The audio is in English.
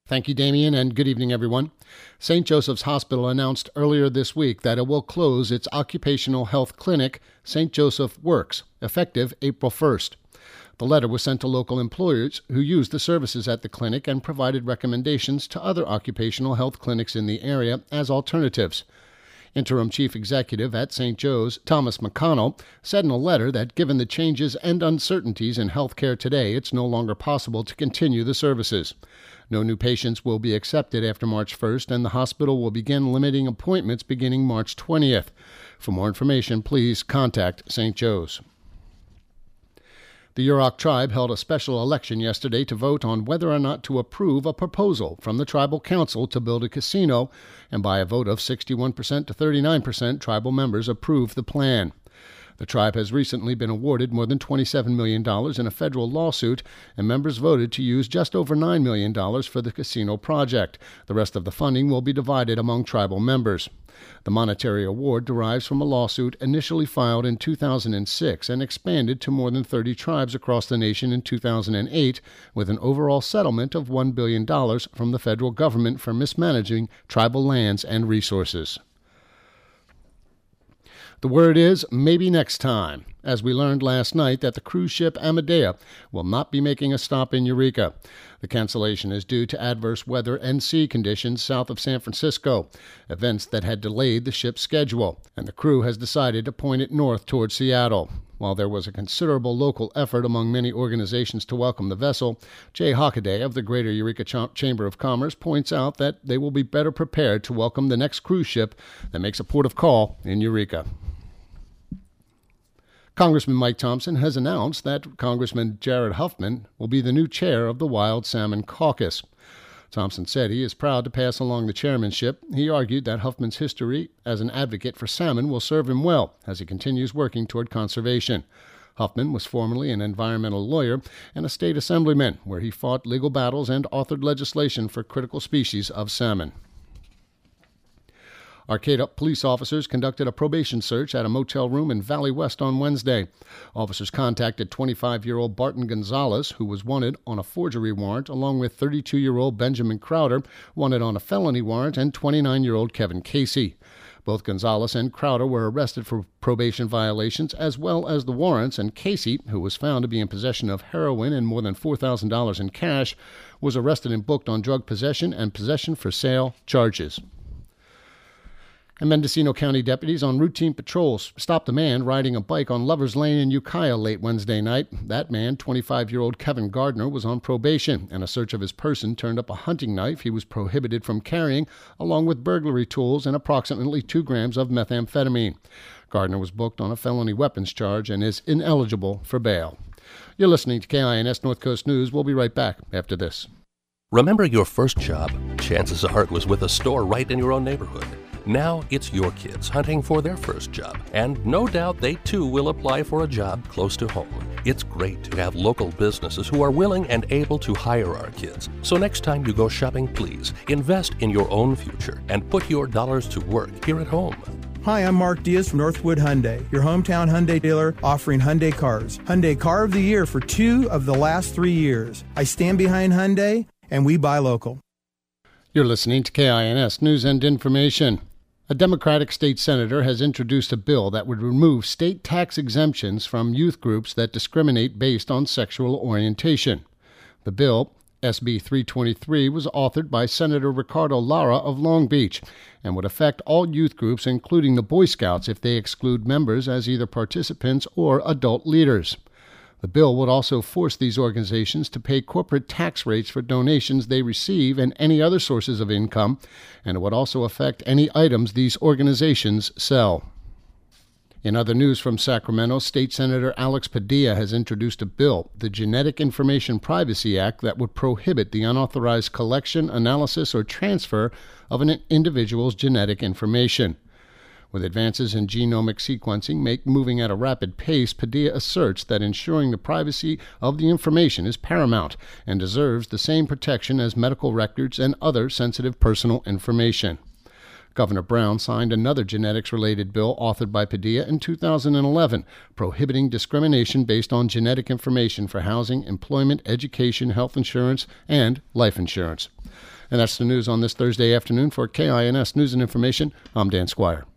Thank you, Damien, and good evening, everyone. St. Joseph's Hospital announced earlier this week that it will close its occupational health clinic, St. Joseph Works, effective April 1st. The letter was sent to local employers who used the services at the clinic and provided recommendations to other occupational health clinics in the area as alternatives. Interim Chief Executive at St. Joe's, Thomas McConnell, said in a letter that given the changes and uncertainties in healthcare today, it's no longer possible to continue the services. No new patients will be accepted after March 1st, and the hospital will begin limiting appointments beginning March 20th. For more information, please contact St. Joe's. The Yurok tribe held a special election yesterday to vote on whether or not to approve a proposal from the tribal council to build a casino, and by a vote of 61% to 39%, tribal members approved the plan. The tribe has recently been awarded more than $27 million in a federal lawsuit, and members voted to use just over $9 million for the casino project. The rest of the funding will be divided among tribal members. The monetary award derives from a lawsuit initially filed in 2006 and expanded to more than 30 tribes across the nation in 2008, with an overall settlement of $1 billion from the federal government for mismanaging tribal lands and resources. The word is maybe next time, as we learned last night that the cruise ship Amadea will not be making a stop in Eureka. The cancellation is due to adverse weather and sea conditions south of San Francisco, events that had delayed the ship's schedule, and the crew has decided to point it north towards Seattle. While there was a considerable local effort among many organizations to welcome the vessel, Jay Hockaday of the Greater Eureka Chamber of Commerce points out that they will be better prepared to welcome the next cruise ship that makes a port of call in Eureka. Congressman Mike Thompson has announced that Congressman Jared Huffman will be the new chair of the Wild Salmon Caucus. Thompson said he is proud to pass along the chairmanship. He argued that Huffman's history as an advocate for salmon will serve him well as he continues working toward conservation. Huffman was formerly an environmental lawyer and a state assemblyman, where he fought legal battles and authored legislation for critical species of salmon. Arcata police officers conducted a probation search at a motel room in Valley West on Wednesday. Officers contacted 25-year-old Barton Gonzalez, who was wanted on a forgery warrant, along with 32-year-old Benjamin Crowder, wanted on a felony warrant, and 29-year-old Kevin Casey. Both Gonzalez and Crowder were arrested for probation violations as well as the warrants, and Casey, who was found to be in possession of heroin and more than $4,000 in cash, was arrested and booked on drug possession and possession for sale charges. And Mendocino County deputies on routine patrols stopped a man riding a bike on Lover's Lane in Ukiah late Wednesday night. That man, 25-year-old Kevin Gardner, was on probation, and a search of his person turned up a hunting knife he was prohibited from carrying, along with burglary tools and approximately 2 grams of methamphetamine. Gardner was booked on a felony weapons charge and is ineligible for bail. You're listening to KINS North Coast News. We'll be right back after this. Remember your first job? Chances are it was with a store right in your own neighborhood. Now it's your kids hunting for their first job, and no doubt they too will apply for a job close to home. It's great to have local businesses who are willing and able to hire our kids. So next time you go shopping, please invest in your own future and put your dollars to work here at home. Hi, I'm Mark Diaz from Northwood Hyundai, your hometown Hyundai dealer offering Hyundai cars. Hyundai Car of the Year for 2 of the last 3 years. I stand behind Hyundai, and we buy local. You're listening to KINS News and Information. A Democratic state senator has introduced a bill that would remove state tax exemptions from youth groups that discriminate based on sexual orientation. The bill, SB 323, was authored by Senator Ricardo Lara of Long Beach and would affect all youth groups, including the Boy Scouts, if they exclude members as either participants or adult leaders. The bill would also force these organizations to pay corporate tax rates for donations they receive and any other sources of income, and it would also affect any items these organizations sell. In other news from Sacramento, State Senator Alex Padilla has introduced a bill, the Genetic Information Privacy Act, that would prohibit the unauthorized collection, analysis, or transfer of an individual's genetic information. With advances in genomic sequencing moving at a rapid pace, Padilla asserts that ensuring the privacy of the information is paramount and deserves the same protection as medical records and other sensitive personal information. Governor Brown signed another genetics-related bill authored by Padilla in 2011, prohibiting discrimination based on genetic information for housing, employment, education, health insurance, and life insurance. And that's the news on this Thursday afternoon. For KINS News and Information, I'm Dan Squire.